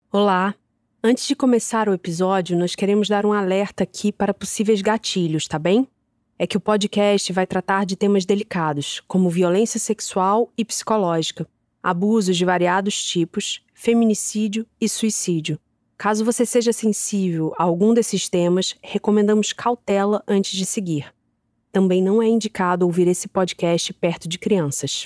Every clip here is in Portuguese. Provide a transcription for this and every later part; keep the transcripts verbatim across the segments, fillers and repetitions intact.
Olá! Antes de começar o episódio, nós queremos dar um alerta aqui para possíveis gatilhos, tá bem? É que o podcast vai tratar de temas delicados, como violência sexual e psicológica, abusos de variados tipos, feminicídio e suicídio. Caso você seja sensível a algum desses temas, recomendamos cautela antes de seguir. Também não é indicado ouvir esse podcast perto de crianças.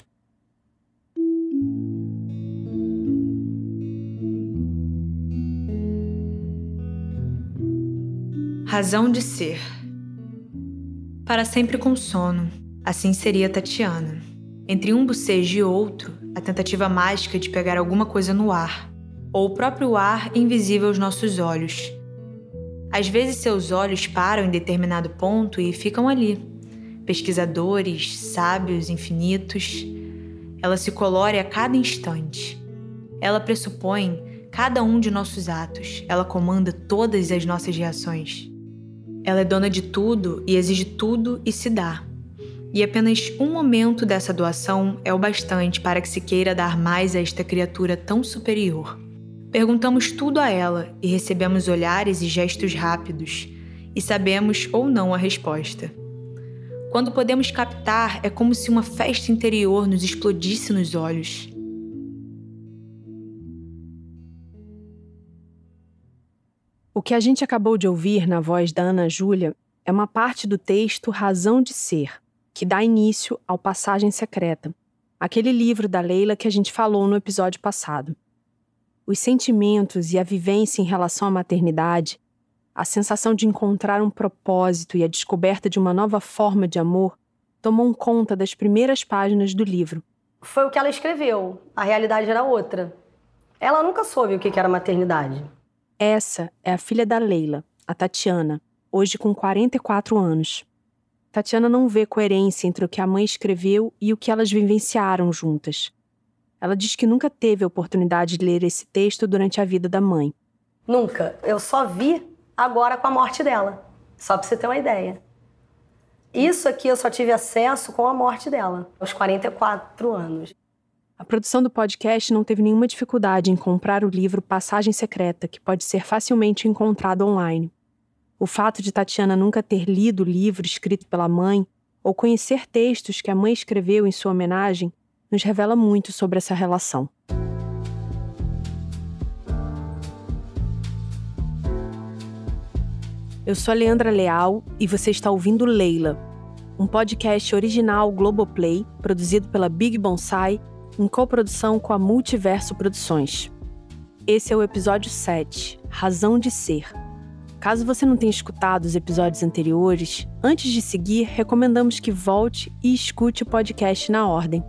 Razão de ser. Para sempre com sono, assim seria Tatiana. Entre um bocejo e outro, a tentativa mágica de pegar alguma coisa no ar, ou o próprio ar invisível aos nossos olhos. Às vezes seus olhos param em determinado ponto e ficam ali. Pesquisadores, sábios, infinitos. Ela se colore a cada instante. Ela pressupõe cada um de nossos atos. Ela comanda todas as nossas reações. Ela é dona de tudo e exige tudo e se dá. E apenas um momento dessa doação é o bastante para que se queira dar mais a esta criatura tão superior. Perguntamos tudo a ela e recebemos olhares e gestos rápidos, e sabemos ou não a resposta. Quando podemos captar, é como se uma festa interior nos explodisse nos olhos. O que a gente acabou de ouvir na voz da Ana Júlia é uma parte do texto Razão de Ser, que dá início ao Passagem Secreta, aquele livro da Leila que a gente falou no episódio passado. Os sentimentos e a vivência em relação à maternidade, a sensação de encontrar um propósito e a descoberta de uma nova forma de amor tomam conta das primeiras páginas do livro. Foi o que ela escreveu, a realidade era outra. Ela nunca soube o que era maternidade. Essa é a filha da Leila, a Tatiana, hoje com quarenta e quatro anos. Tatiana não vê coerência entre o que a mãe escreveu e o que elas vivenciaram juntas. Ela diz que nunca teve a oportunidade de ler esse texto durante a vida da mãe. Nunca. Eu só vi agora com a morte dela. Só pra você ter uma ideia. Isso aqui eu só tive acesso com a morte dela, aos quarenta e quatro anos. A produção do podcast não teve nenhuma dificuldade em comprar o livro Passagem Secreta, que pode ser facilmente encontrado online. O fato de Tatiana nunca ter lido o livro escrito pela mãe, ou conhecer textos que a mãe escreveu em sua homenagem, nos revela muito sobre essa relação. Eu sou a Leandra Leal e você está ouvindo Leila, um podcast original Globoplay, produzido pela Big Bonsai, em coprodução com a Multiverso Produções. Esse é o episódio sete, Razão de Ser. Caso você não tenha escutado os episódios anteriores, antes de seguir, recomendamos que volte e escute o podcast na ordem.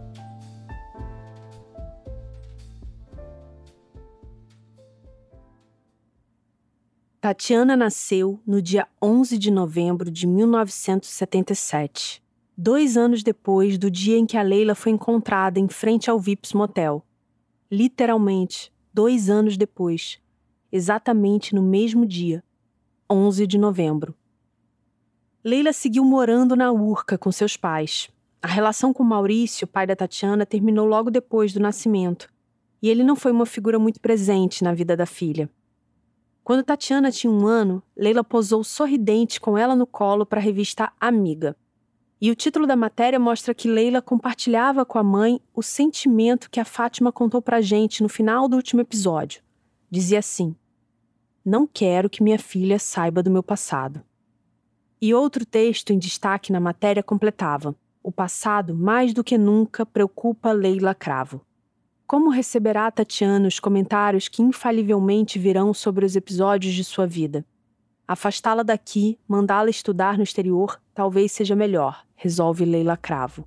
Tatiana nasceu no dia onze de novembro de mil novecentos e setenta e sete. Dois anos depois do dia em que a Leila foi encontrada em frente ao Vips Motel. Literalmente, dois anos depois. Exatamente no mesmo dia, onze de novembro. Leila seguiu morando na Urca com seus pais. A relação com Maurício, pai da Tatiana, terminou logo depois do nascimento. E ele não foi uma figura muito presente na vida da filha. Quando Tatiana tinha um ano, Leila posou sorridente com ela no colo para a revista Amiga. E o título da matéria mostra que Leila compartilhava com a mãe o sentimento que a Fátima contou pra gente no final do último episódio. Dizia assim: "Não quero que minha filha saiba do meu passado." E outro texto em destaque na matéria completava: "O passado, mais do que nunca, preocupa Leila Cravo." Como receberá a Tatiana os comentários que infalivelmente virão sobre os episódios de sua vida? Afastá-la daqui, mandá-la estudar no exterior, talvez seja melhor, resolve Leila Cravo.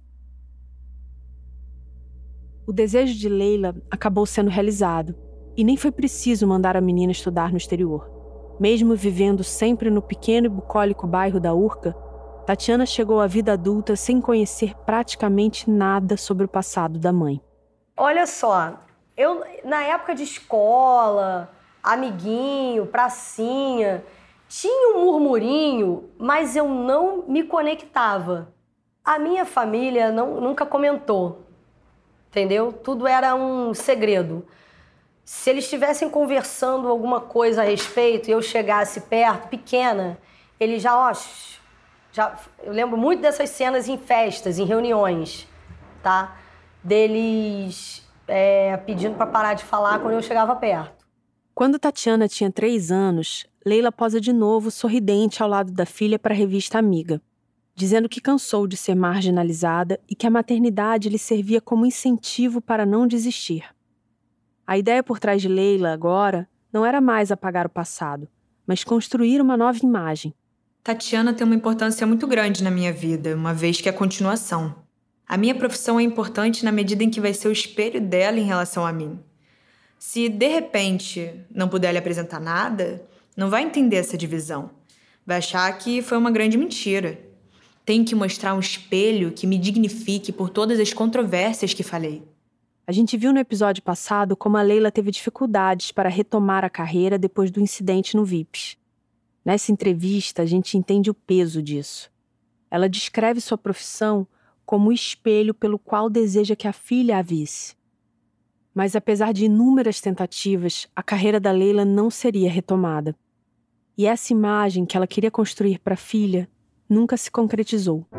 O desejo de Leila acabou sendo realizado, e nem foi preciso mandar a menina estudar no exterior. Mesmo vivendo sempre no pequeno e bucólico bairro da Urca, Tatiana chegou à vida adulta sem conhecer praticamente nada sobre o passado da mãe. Olha só, eu na época de escola, amiguinho, pracinha, tinha um murmurinho, mas eu não me conectava. A minha família não, nunca comentou, entendeu? Tudo era um segredo. Se eles estivessem conversando alguma coisa a respeito e eu chegasse perto, pequena, ele já, ó, já... Eu lembro muito dessas cenas em festas, em reuniões, tá? Deles é, pedindo para parar de falar quando eu chegava perto. Quando Tatiana tinha três anos, Leila posa de novo sorridente ao lado da filha para a revista Amiga, dizendo que cansou de ser marginalizada e que a maternidade lhe servia como incentivo para não desistir. A ideia por trás de Leila, agora, não era mais apagar o passado, mas construir uma nova imagem. Tatiana tem uma importância muito grande na minha vida, uma vez que é a continuação. A minha profissão é importante na medida em que vai ser o espelho dela em relação a mim. Se, de repente, não puder lhe apresentar nada, não vai entender essa divisão. Vai achar que foi uma grande mentira. Tenho que mostrar um espelho que me dignifique por todas as controvérsias que falei. A gente viu no episódio passado como a Leila teve dificuldades para retomar a carreira depois do incidente no V I Ps. Nessa entrevista, a gente entende o peso disso. Ela descreve sua profissão como o espelho pelo qual deseja que a filha a visse. Mas apesar de inúmeras tentativas, a carreira da Leila não seria retomada. E essa imagem que ela queria construir para a filha nunca se concretizou.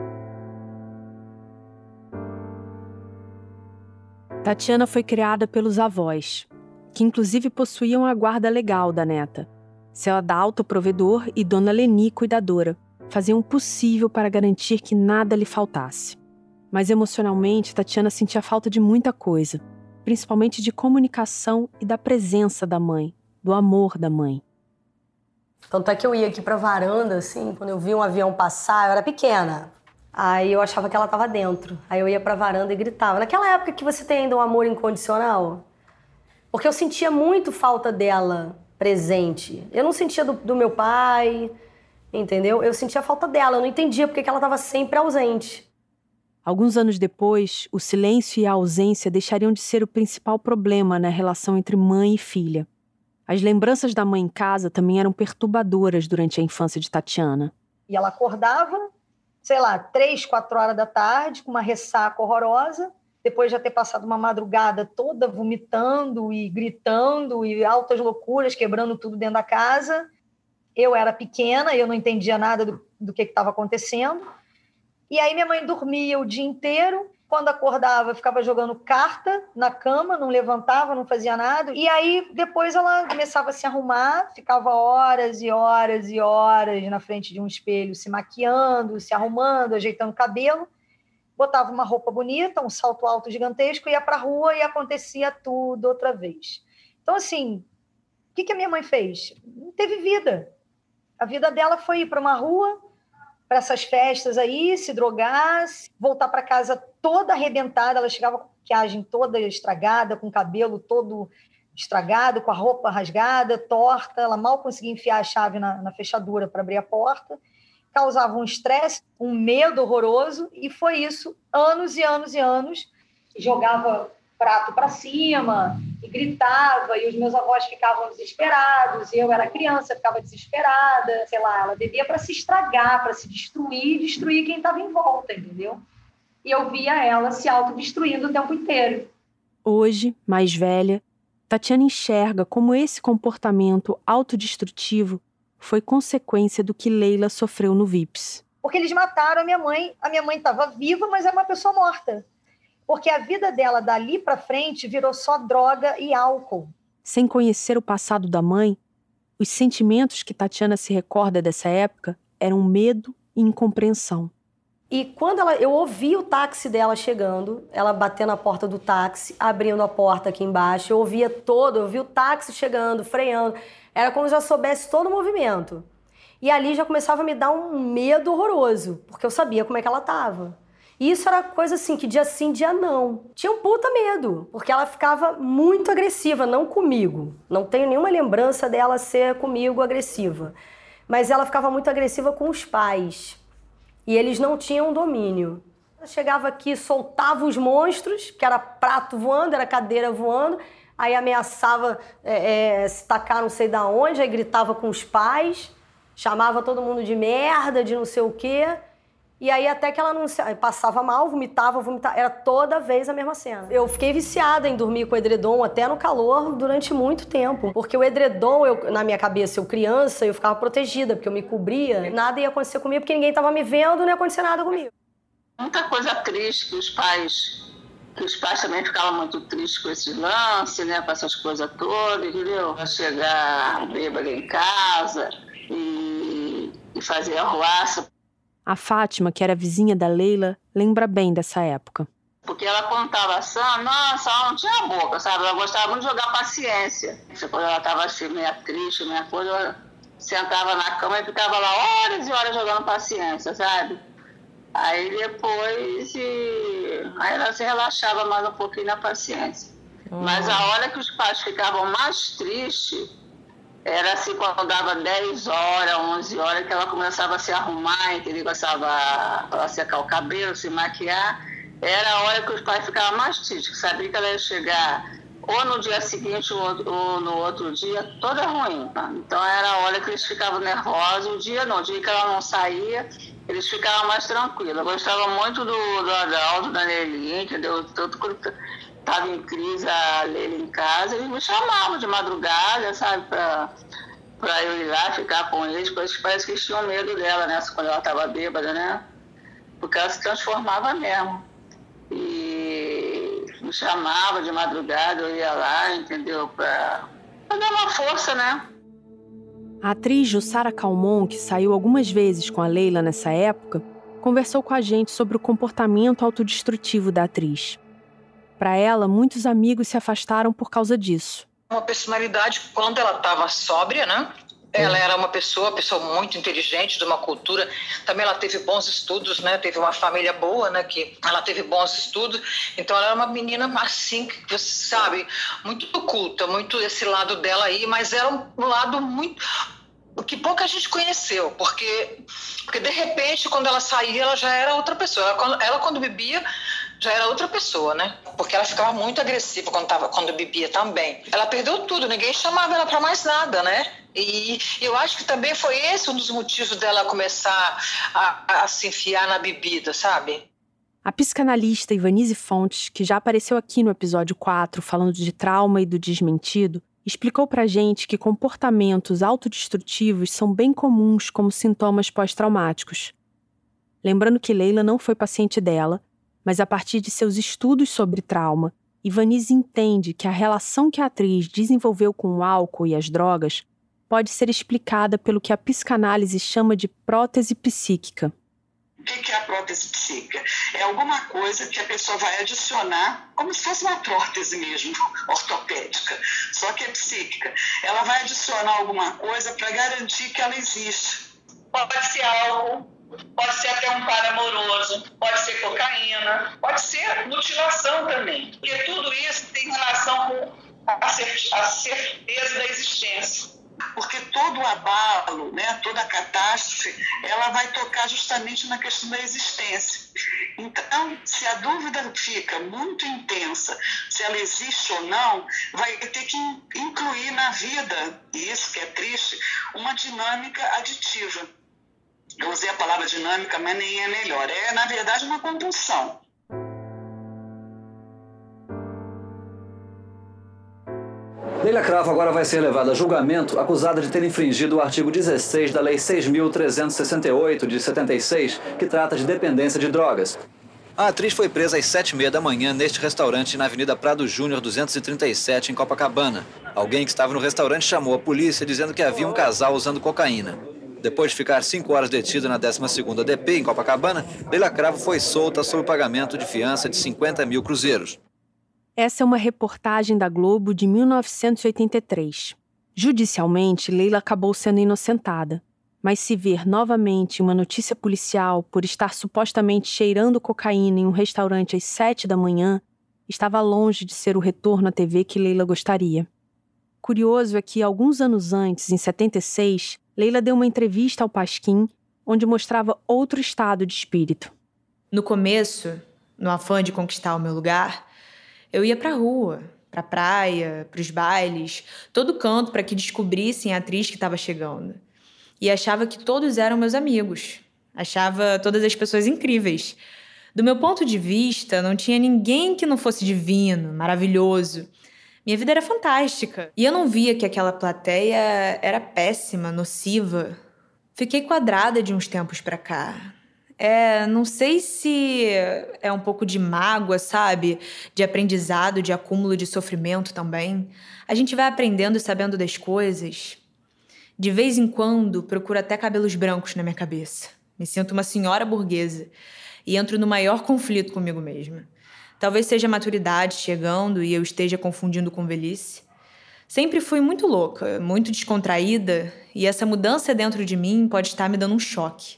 Tatiana foi criada pelos avós, que inclusive possuíam a guarda legal da neta. Seu Adalto, provedor, e Dona Leni, cuidadora, faziam o possível para garantir que nada lhe faltasse. Mas emocionalmente, Tatiana sentia falta de muita coisa, principalmente de comunicação e da presença da mãe, do amor da mãe. Tanto é que eu ia aqui pra varanda, assim, quando eu via um avião passar, eu era pequena. Aí eu achava que ela estava dentro. Aí eu ia pra varanda e gritava. Naquela época que você tem ainda um amor incondicional. Porque eu sentia muito falta dela presente. Eu não sentia do, do meu pai, entendeu? Eu sentia falta dela. Eu não entendia porque que ela estava sempre ausente. Alguns anos depois, o silêncio e a ausência deixariam de ser o principal problema na relação entre mãe e filha. As lembranças da mãe em casa também eram perturbadoras durante a infância de Tatiana. E ela acordava, sei lá, três, quatro horas da tarde, com uma ressaca horrorosa, depois de já ter passado uma madrugada toda vomitando e gritando e altas loucuras, quebrando tudo dentro da casa. Eu era pequena, eu não entendia nada do, do que estava acontecendo. E aí minha mãe dormia o dia inteiro. Quando acordava, ficava jogando carta na cama, não levantava, não fazia nada. E aí, depois ela começava a se arrumar, ficava horas e horas e horas na frente de um espelho, se maquiando, se arrumando, ajeitando o cabelo. Botava uma roupa bonita, um salto alto gigantesco, ia para a rua e acontecia tudo outra vez. Então, assim, o que, que a minha mãe fez? Não teve vida. A vida dela foi ir para uma rua, para essas festas aí, se drogar, voltar para casa toda arrebentada. Ela chegava com a maquiagem toda estragada, com o cabelo todo estragado, com a roupa rasgada, torta. Ela mal conseguia enfiar a chave na, na fechadura para abrir a porta. Causava um estresse, um medo horroroso, e foi isso anos e anos e anos. Jogava prato para cima e gritava, e os meus avós ficavam desesperados, e eu era criança, ficava desesperada, sei lá, ela bebia para se estragar, para se destruir e destruir quem estava em volta, entendeu? E eu via ela se autodestruindo o tempo inteiro. Hoje, mais velha, Tatiana enxerga como esse comportamento autodestrutivo foi consequência do que Leila sofreu no V I Ps. Porque eles mataram a minha mãe, a minha mãe estava viva, mas era uma pessoa morta. Porque a vida dela, dali para frente, virou só droga e álcool. Sem conhecer o passado da mãe, os sentimentos que Tatiana se recorda dessa época eram medo e incompreensão. E quando ela, eu ouvi o táxi dela chegando, ela batendo na porta do táxi, abrindo a porta aqui embaixo, eu ouvia todo, eu ouvi o táxi chegando, freando. Era como se eu já soubesse todo o movimento. E ali já começava a me dar um medo horroroso, porque eu sabia como é que ela estava. E isso era coisa assim, que dia sim, dia não. Tinha um puta medo, porque ela ficava muito agressiva, não comigo. Não tenho nenhuma lembrança dela ser comigo agressiva. Mas ela ficava muito agressiva com os pais. E eles não tinham domínio. Ela chegava aqui, soltava os monstros, que era prato voando, era cadeira voando, aí ameaçava é, é, se tacar não sei da onde, aí gritava com os pais, chamava todo mundo de merda, de não sei o quê. E aí até que ela não passava mal, vomitava, vomitava, era toda vez a mesma cena. Eu fiquei viciada em dormir com o edredom até no calor durante muito tempo, porque o edredom, eu, na minha cabeça, eu criança, eu ficava protegida, porque eu me cobria, nada ia acontecer comigo, porque ninguém estava me vendo, não ia acontecer nada comigo. Muita coisa triste que os pais, que os pais também ficavam muito tristes com esse lance, né, com essas coisas todas, entendeu? Chegar bêbada em casa e, e fazer arruaça. A Fátima, que era vizinha da Leila, lembra bem dessa época. Porque ela contava assim, nossa, ela não tinha boca, sabe? Ela gostava muito de jogar paciência. Quando ela estava assim, meio triste, meia coisa, ela sentava na cama e ficava lá horas e horas jogando paciência, sabe? Aí depois, e... aí ela se relaxava mais um pouquinho na paciência. Hum. Mas a hora que os pais ficavam mais tristes, era assim, quando dava dez horas, onze horas, que ela começava a se arrumar, entendeu? Começava a secar o cabelo, se maquiar. Era a hora que os pais ficavam mais tristes, sabia que ela ia chegar ou no dia seguinte ou no outro dia, toda ruim. Tá? Então era a hora que eles ficavam nervosos. O dia não, o dia que ela não saía, eles ficavam mais tranquilos. Eu gostava muito do, do Adalto, da Lelinha, entendeu? Tanto quando estava em crise a Leila em casa, eles me chamavam de madrugada, sabe, para para eu ir lá ficar com eles, porque parece que eles tinham medo dela, né, quando ela estava bêbada, né, porque ela se transformava mesmo. E me chamava de madrugada, eu ia lá, entendeu, para dar uma força, né. A atriz Jussara Calmon, que saiu algumas vezes com a Leila nessa época, conversou com a gente sobre o comportamento autodestrutivo da atriz. Para ela, muitos amigos se afastaram por causa disso. Uma personalidade, quando ela estava sóbria, né? Ela era uma pessoa, pessoa muito inteligente, de uma cultura. Também ela teve bons estudos, né? Teve uma família boa, né? Que ela teve bons estudos. Então ela era uma menina assim, que você sabe, muito culta, muito esse lado dela aí, mas era um lado muito que pouca gente conheceu, porque porque de repente quando ela saía, ela já era outra pessoa. Ela quando, ela, quando bebia já era outra pessoa, né? Porque ela ficava muito agressiva quando, tava, quando bebia também. Ela perdeu tudo, ninguém chamava ela para mais nada, né? E eu acho que também foi esse um dos motivos dela começar a, a se enfiar na bebida, sabe? A psicanalista Ivanise Fontes, que já apareceu aqui no episódio quatro, falando de trauma e do desmentido, explicou pra gente que comportamentos autodestrutivos são bem comuns como sintomas pós-traumáticos. Lembrando que Leila não foi paciente dela, mas a partir de seus estudos sobre trauma, Ivanise entende que a relação que a atriz desenvolveu com o álcool e as drogas pode ser explicada pelo que a psicanálise chama de prótese psíquica. O que é a prótese psíquica? É alguma coisa que a pessoa vai adicionar, como se fosse uma prótese mesmo, ortopédica, só que é psíquica. Ela vai adicionar alguma coisa para garantir que ela existe. Pode ser álcool, pode ser até um par amoroso, pode ser cocaína, pode ser mutilação também. Porque tudo isso tem relação com a certeza da existência. Porque todo o abalo, né, toda a catástrofe, ela vai tocar justamente na questão da existência. Então, se a dúvida fica muito intensa, se ela existe ou não, vai ter que incluir na vida, e isso que é triste, uma dinâmica aditiva. Eu usei a palavra dinâmica, mas nem é melhor. É, na verdade, uma compulsão. Leila Cravo agora vai ser levada a julgamento acusada de ter infringido o artigo dezesseis da Lei seis mil trezentos e sessenta e oito, de setenta e seis, que trata de dependência de drogas. A atriz foi presa às sete e meia da manhã neste restaurante na Avenida Prado Júnior duzentos e trinta e sete, em Copacabana. Alguém que estava no restaurante chamou a polícia dizendo que havia um casal usando cocaína. Depois de ficar cinco horas detida na décima segunda D P, em Copacabana, Leila Cravo foi solta sob pagamento de fiança de cinquenta mil cruzeiros. Essa é uma reportagem da Globo de mil novecentos e oitenta e três. Judicialmente, Leila acabou sendo inocentada. Mas se ver novamente uma notícia policial por estar supostamente cheirando cocaína em um restaurante às sete da manhã, estava longe de ser o retorno à T V que Leila gostaria. Curioso é que, alguns anos antes, em setenta e seis, Leila deu uma entrevista ao Pasquim, onde mostrava outro estado de espírito. No começo, no afã de conquistar o meu lugar, eu ia pra rua, pra praia, pros bailes, todo canto para que descobrissem a atriz que estava chegando. E achava que todos eram meus amigos. Achava todas as pessoas incríveis. Do meu ponto de vista, não tinha ninguém que não fosse divino, maravilhoso. Minha vida era fantástica. E eu não via que aquela plateia era péssima, nociva. Fiquei quadrada de uns tempos pra cá. É, não sei se é um pouco de mágoa, sabe? De aprendizado, de acúmulo de sofrimento também. A gente vai aprendendo e sabendo das coisas. De vez em quando, procuro até cabelos brancos na minha cabeça. Me sinto uma senhora burguesa. E entro no maior conflito comigo mesma. Talvez seja a maturidade chegando e eu esteja confundindo com velhice. Sempre fui muito louca, muito descontraída, e essa mudança dentro de mim pode estar me dando um choque.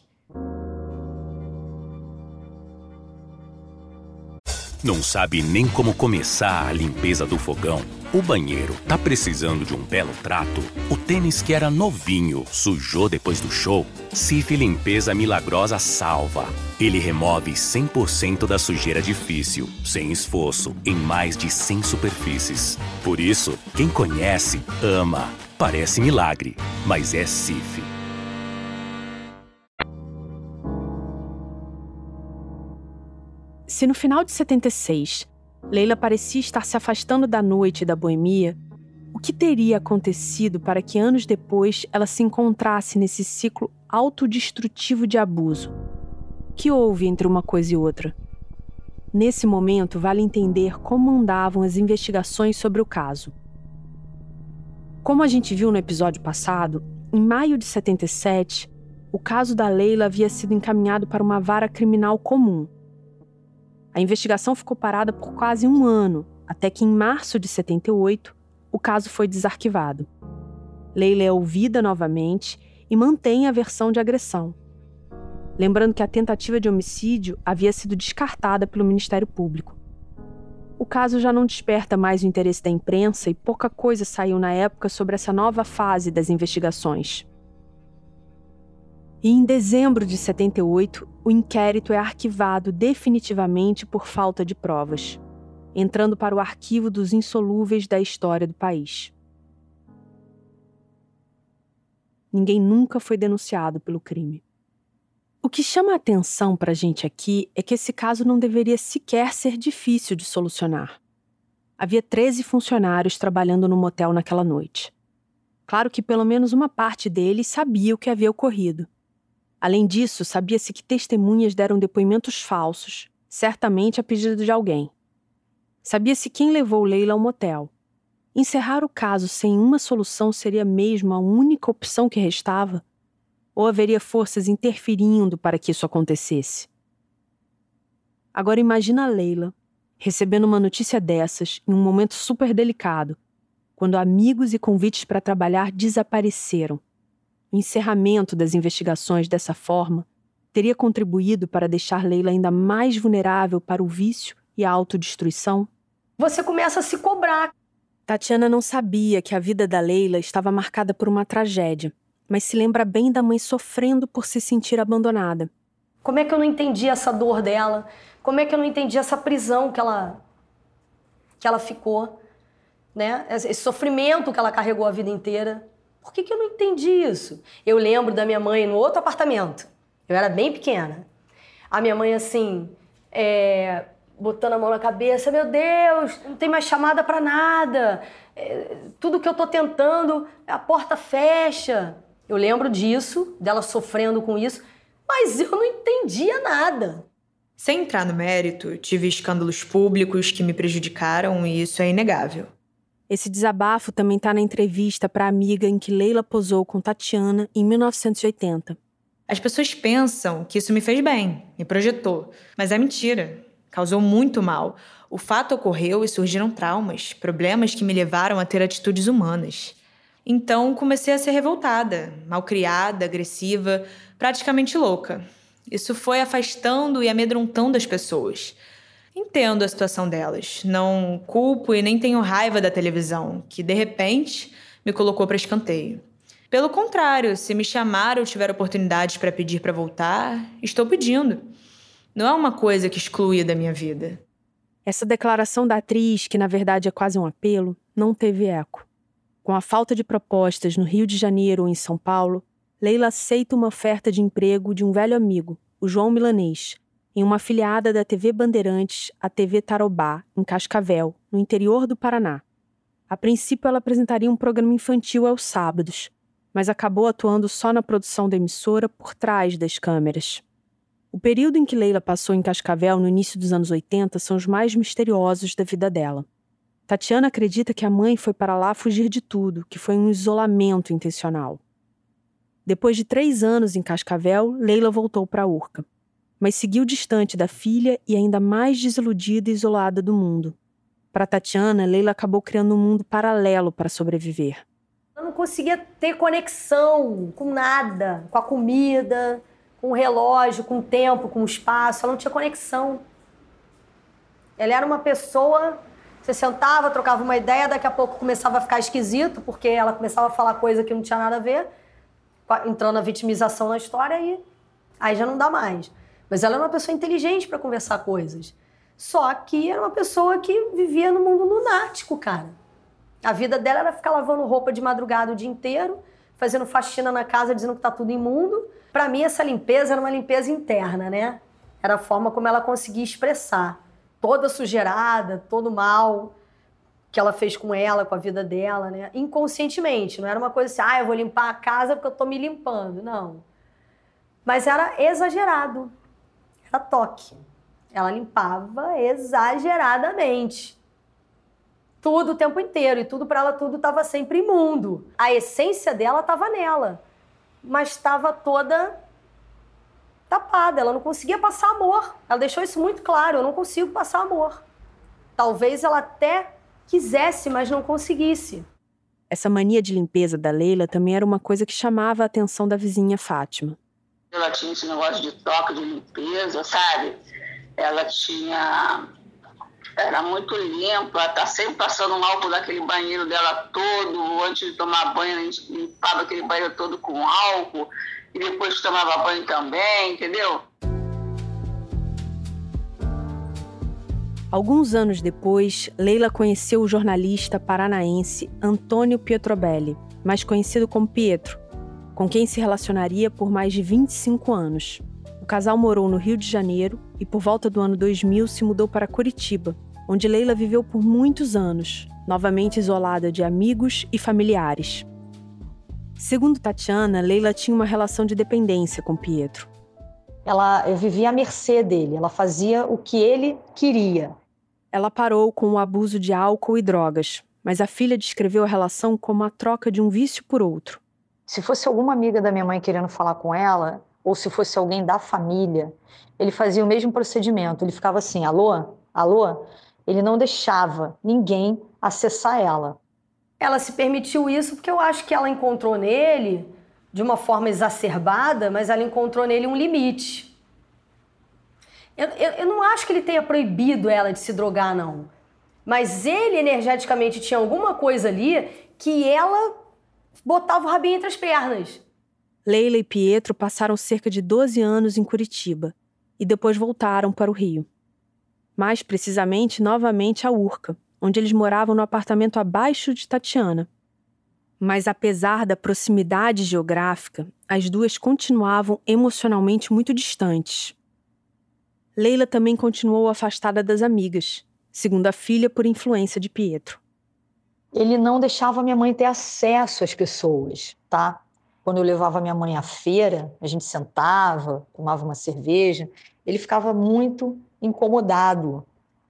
Não sabe nem como começar a limpeza do fogão? O banheiro tá precisando de um belo trato? O tênis que era novinho sujou depois do show? Cif Limpeza Milagrosa salva. Ele remove cem por cento da sujeira difícil, sem esforço, em mais de cem superfícies. Por isso, quem conhece, ama. Parece milagre, mas é Cif. Se no final de setenta e seis, Leila parecia estar se afastando da noite e da boemia, o que teria acontecido para que anos depois ela se encontrasse nesse ciclo autodestrutivo de abuso? O que houve entre uma coisa e outra? Nesse momento, vale entender como andavam as investigações sobre o caso. Como a gente viu no episódio passado, em maio de setenta e sete, o caso da Leila havia sido encaminhado para uma vara criminal comum. A investigação ficou parada por quase um ano, até que em março de setenta e oito, o caso foi desarquivado. Leila é ouvida novamente e mantém a versão de agressão. Lembrando que a tentativa de homicídio havia sido descartada pelo Ministério Público. O caso já não desperta mais o interesse da imprensa e pouca coisa saiu na época sobre essa nova fase das investigações. E em dezembro de setenta e oito, o inquérito é arquivado definitivamente por falta de provas, entrando para o arquivo dos insolúveis da história do país. Ninguém nunca foi denunciado pelo crime. O que chama a atenção para a gente aqui é que esse caso não deveria sequer ser difícil de solucionar. Havia treze funcionários trabalhando no motel naquela noite. Claro que pelo menos uma parte deles sabia o que havia ocorrido. Além disso, sabia-se que testemunhas deram depoimentos falsos, certamente a pedido de alguém. Sabia-se quem levou Leila ao motel. Encerrar o caso sem uma solução seria mesmo a única opção que restava? Ou haveria forças interferindo para que isso acontecesse? Agora imagina a Leila, recebendo uma notícia dessas em um momento super delicado, quando amigos e convites para trabalhar desapareceram. O encerramento das investigações dessa forma teria contribuído para deixar Leila ainda mais vulnerável para o vício e a autodestruição? Você começa a se cobrar. Tatiana não sabia que a vida da Leila estava marcada por uma tragédia, mas se lembra bem da mãe sofrendo por se sentir abandonada. Como é que eu não entendi essa dor dela? Como é que eu não entendi essa prisão que ela, que ela ficou? Né? Esse sofrimento que ela carregou a vida inteira. Por que que eu não entendi isso? Eu lembro da minha mãe no outro apartamento. Eu era bem pequena. A minha mãe assim, é, botando a mão na cabeça. Meu Deus, não tem mais chamada pra nada. É, tudo que eu tô tentando, a porta fecha. Eu lembro disso, dela sofrendo com isso, mas eu não entendia nada. Sem entrar no mérito, tive escândalos públicos que me prejudicaram e isso é inegável. Esse desabafo também está na entrevista para a amiga em que Leila posou com Tatiana em mil novecentos e oitenta. As pessoas pensam que isso me fez bem, me projetou, mas é mentira. Causou muito mal. O fato ocorreu e surgiram traumas, problemas que me levaram a ter atitudes humanas. Então comecei a ser revoltada, malcriada, agressiva, praticamente louca. Isso foi afastando e amedrontando as pessoas. Entendo a situação delas, não culpo e nem tenho raiva da televisão, que de repente me colocou para escanteio. Pelo contrário, se me chamaram ou tiver oportunidades para pedir para voltar, estou pedindo. Não é uma coisa que excluía da minha vida. Essa declaração da atriz, que na verdade é quase um apelo, não teve eco. Com a falta de propostas no Rio de Janeiro ou em São Paulo, Leila aceita uma oferta de emprego de um velho amigo, o João Milanês, em uma afiliada da T V Bandeirantes, a T V Tarobá, em Cascavel, no interior do Paraná. A princípio, ela apresentaria um programa infantil aos sábados, mas acabou atuando só na produção da emissora por trás das câmeras. O período em que Leila passou em Cascavel no início dos anos oitenta são os mais misteriosos da vida dela. Tatiana acredita que a mãe foi para lá fugir de tudo, que foi um isolamento intencional. Depois de três anos em Cascavel, Leila voltou para a Urca, mas seguiu distante da filha e ainda mais desiludida e isolada do mundo. Para Tatiana, Leila acabou criando um mundo paralelo para sobreviver. Eu não conseguia ter conexão com nada, com a comida, com o relógio, com o tempo, com o espaço. Ela não tinha conexão. Ela era uma pessoa... Você sentava, trocava uma ideia, daqui a pouco começava a ficar esquisito, porque ela começava a falar coisa que não tinha nada a ver, entrando na vitimização na história, e aí já não dá mais. Mas ela era uma pessoa inteligente para conversar coisas. Só que era uma pessoa que vivia no mundo lunático, cara. A vida dela era ficar lavando roupa de madrugada o dia inteiro, fazendo faxina na casa, dizendo que tá tudo imundo. Para mim, essa limpeza era uma limpeza interna, né? Era a forma como ela conseguia expressar. Toda sujeirada, todo mal que ela fez com ela, com a vida dela, né? Inconscientemente, não era uma coisa assim, ah, eu vou limpar a casa porque eu tô me limpando, não. Mas era exagerado, era toque. Ela limpava exageradamente. Tudo o tempo inteiro, e tudo para ela, tudo estava sempre imundo. A essência dela estava nela, mas estava toda... tapada, ela não conseguia passar amor. Ela deixou isso muito claro, eu não consigo passar amor. Talvez ela até quisesse, mas não conseguisse. Essa mania de limpeza da Leila também era uma coisa que chamava a atenção da vizinha Fátima. Ela tinha esse negócio de toque, de limpeza, sabe? Ela tinha... Era muito limpa, tá sempre passando um álcool daquele banheiro dela todo, antes de tomar banho, a gente limpava aquele banheiro todo com álcool, e depois tomava banho também, entendeu? Alguns anos depois, Leila conheceu o jornalista paranaense Antônio Pietrobelli, mais conhecido como Pietro, com quem se relacionaria por mais de vinte e cinco anos. O casal morou no Rio de Janeiro e, por volta do ano dois mil, se mudou para Curitiba, onde Leila viveu por muitos anos, novamente isolada de amigos e familiares. Segundo Tatiana, Leila tinha uma relação de dependência com Pietro. Ela, eu vivia à mercê dele, ela fazia o que ele queria. Ela parou com o abuso de álcool e drogas, mas a filha descreveu a relação como a troca de um vício por outro. Se fosse alguma amiga da minha mãe querendo falar com ela, ou se fosse alguém da família, ele fazia o mesmo procedimento. Ele ficava assim, alô? Alô? Ele não deixava ninguém acessar ela. Ela se permitiu isso porque eu acho que ela encontrou nele, de uma forma exacerbada, mas ela encontrou nele um limite. Eu, eu, eu não acho que ele tenha proibido ela de se drogar, não. Mas ele, energeticamente, tinha alguma coisa ali que ela botava o rabinho entre as pernas. Leila e Pietro passaram cerca de doze anos em Curitiba e depois voltaram para o Rio. Mais precisamente, novamente a Urca, onde eles moravam no apartamento abaixo de Tatiana. Mas apesar da proximidade geográfica, as duas continuavam emocionalmente muito distantes. Leila também continuou afastada das amigas, segundo a filha, por influência de Pietro. Ele não deixava minha mãe ter acesso às pessoas, tá? Quando eu levava minha mãe à feira, a gente sentava, tomava uma cerveja, ele ficava muito incomodado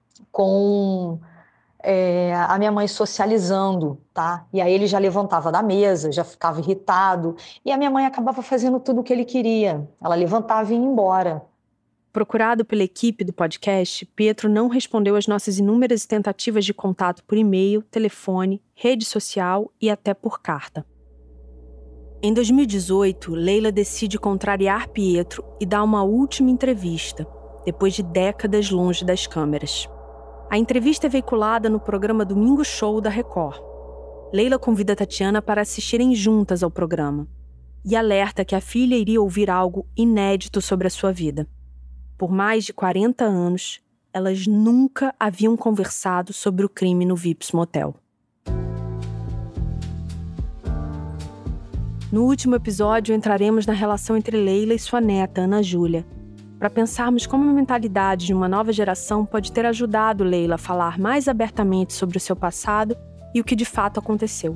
com é, a minha mãe socializando, tá? E aí ele já levantava da mesa, já ficava irritado, e a minha mãe acabava fazendo tudo o que ele queria. Ela levantava e ia embora. Procurado pela equipe do podcast, Pietro não respondeu às nossas inúmeras tentativas de contato por e-mail, telefone, rede social e até por carta. Em dois mil e dezoito, Leila decide contrariar Pietro e dar uma última entrevista, depois de décadas longe das câmeras. A entrevista é veiculada no programa Domingo Show da Record. Leila convida Tatiana para assistirem juntas ao programa e alerta que a filha iria ouvir algo inédito sobre a sua vida. Por mais de quarenta anos, elas nunca haviam conversado sobre o crime no Vips Motel. No último episódio, entraremos na relação entre Leila e sua neta, Ana Júlia, para pensarmos como a mentalidade de uma nova geração pode ter ajudado Leila a falar mais abertamente sobre o seu passado e o que de fato aconteceu.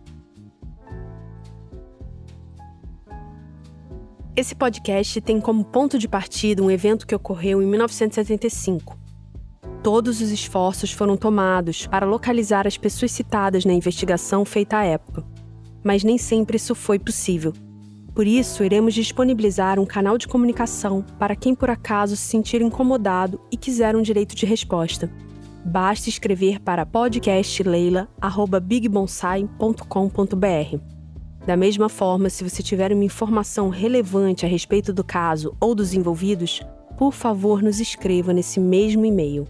Esse podcast tem como ponto de partida um evento que ocorreu em mil novecentos e setenta e cinco. Todos os esforços foram tomados para localizar as pessoas citadas na investigação feita à época, mas nem sempre isso foi possível. Por isso, iremos disponibilizar um canal de comunicação para quem por acaso se sentir incomodado e quiser um direito de resposta. Basta escrever para podcastleila arroba big bonsai ponto com ponto b r. Da mesma forma, se você tiver uma informação relevante a respeito do caso ou dos envolvidos, por favor, nos escreva nesse mesmo e-mail.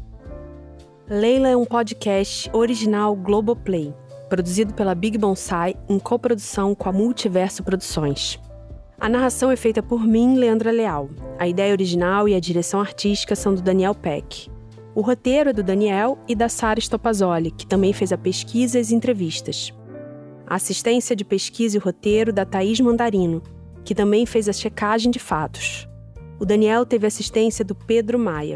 Leila é um podcast original Globoplay, produzido pela Big Bonsai em coprodução com a Multiverso Produções. A narração é feita por mim, Leandra Leal. A ideia original e a direção artística são do Daniel Peck. O roteiro é do Daniel e da Sara Stopazzoli, que também fez a pesquisa e as entrevistas. A assistência de pesquisa e roteiro da Thaís Mandarino, que também fez a checagem de fatos. O Daniel teve assistência do Pedro Maia.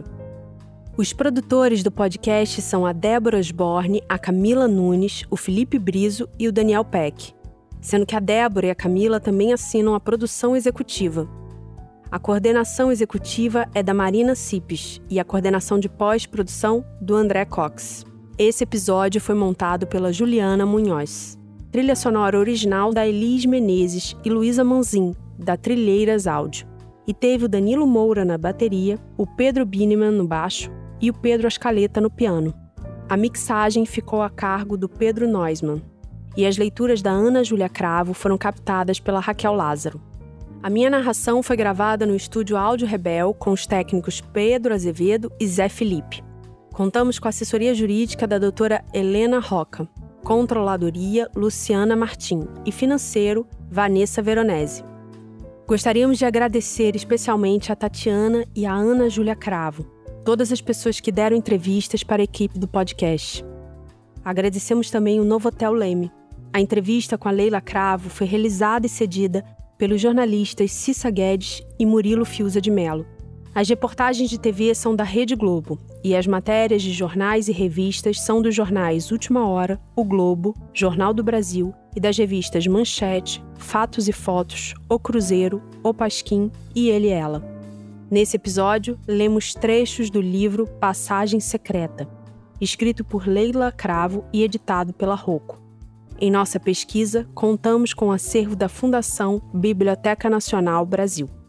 Os produtores do podcast são a Débora Osborne, a Camila Nunes, o Felipe Brizo e o Daniel Peck, sendo que a Débora e a Camila também assinam a produção executiva. A coordenação executiva é da Marina Cipes e a coordenação de pós-produção do André Cox. Esse episódio foi montado pela Juliana Munhoz. Trilha sonora original da Elis Menezes e Luísa Manzin, da Trilheiras Áudio. E teve o Danilo Moura na bateria, o Pedro Bineman no baixo e o Pedro Ascaleta no piano. A mixagem ficou a cargo do Pedro Neusmann. E as leituras da Ana Júlia Cravo foram captadas pela Raquel Lázaro. A minha narração foi gravada no estúdio Áudio Rebel com os técnicos Pedro Azevedo e Zé Felipe. Contamos com a assessoria jurídica da doutora Helena Roca. Controladoria, Luciana Martim e financeiro, Vanessa Veronese. Gostaríamos de agradecer especialmente a Tatiana e a Ana Júlia Cravo, todas as pessoas que deram entrevistas para a equipe do podcast. Agradecemos também o Novotel Leme. A entrevista com a Leila Cravo foi realizada e cedida pelos jornalistas Cissa Guedes e Murilo Fiuza de Mello. As reportagens de T V são da Rede Globo e as matérias de jornais e revistas são dos jornais Última Hora, O Globo, Jornal do Brasil e das revistas Manchete, Fatos e Fotos, O Cruzeiro, O Pasquim e Ele e Ela. Nesse episódio, lemos trechos do livro Passagem Secreta, escrito por Leila Cravo e editado pela Rocco. Em nossa pesquisa, contamos com o acervo da Fundação Biblioteca Nacional Brasil.